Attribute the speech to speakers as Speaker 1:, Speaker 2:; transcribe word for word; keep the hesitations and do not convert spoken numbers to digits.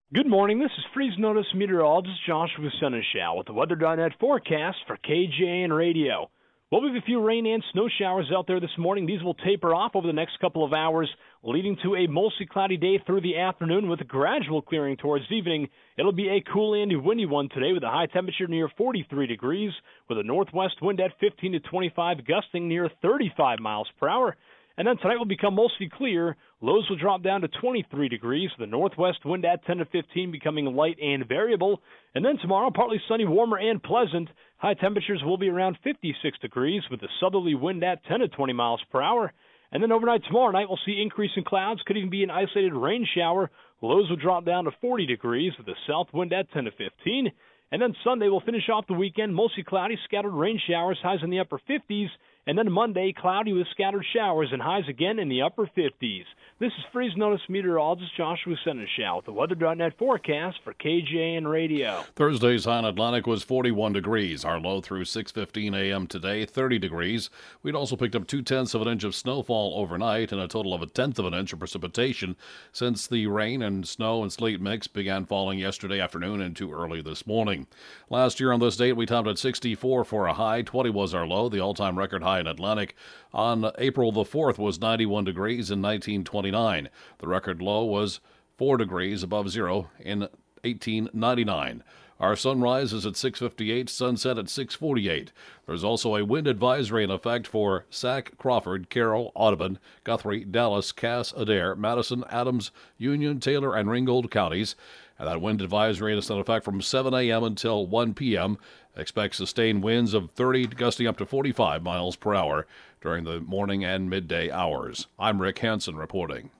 Speaker 1: Good morning. This is Freeze Notice meteorologist Joshua Seneschal with the weather dot net forecast for K J A N Radio. We'll have a few rain and snow showers out there this morning. These will taper off over the next couple of hours, leading to a mostly cloudy day through the afternoon with a gradual clearing towards evening. It'll be a cool and windy one today with a high temperature near forty-three degrees, with a northwest wind at fifteen to twenty-five, gusting near thirty-five miles per hour. And then tonight will become mostly clear. Lows will drop down to twenty-three degrees, the northwest wind at ten to fifteen, becoming light and variable. And then tomorrow, partly sunny, warmer and pleasant. High temperatures will be around fifty-six degrees with a southerly wind at ten to twenty miles per hour. And then overnight tomorrow night, we'll see increasing clouds, could even be an isolated rain shower. Lows will drop down to forty degrees with a south wind at ten to fifteen. And then Sunday, we'll finish off the weekend mostly cloudy, scattered rain showers, highs in the upper fifties. And then Monday, cloudy with scattered showers and highs again in the upper fifties. This is Freeze Notice meteorologist Joshua Seneschal with the weather dot net forecast for K J A N Radio.
Speaker 2: Thursday's high in Atlantic was forty-one degrees. Our low through six fifteen a.m. today, thirty degrees. We'd also picked up two-tenths of an inch of snowfall overnight and a total of a tenth of an inch of precipitation since the rain and snow and sleet mix began falling yesterday afternoon into early this morning. Last year on this date, we topped at sixty-four for a high. twenty was our low. The all-time record high in Atlantic on April the fourth was ninety-one degrees in nineteen twenty-nine. The record low was four degrees above zero in eighteen ninety-nine. Our sunrise is at six fifty-eight, sunset at six forty-eight. There's also a wind advisory in effect for Sac, Crawford, Carroll, Audubon, Guthrie, Dallas, Cass, Adair, Madison, Adams, Union, Taylor, and Ringgold counties. And that wind advisory is in effect from seven a.m. until one p.m. Expect sustained winds of thirty, gusting up to forty-five miles per hour during the morning and midday hours. I'm Rick Hansen reporting.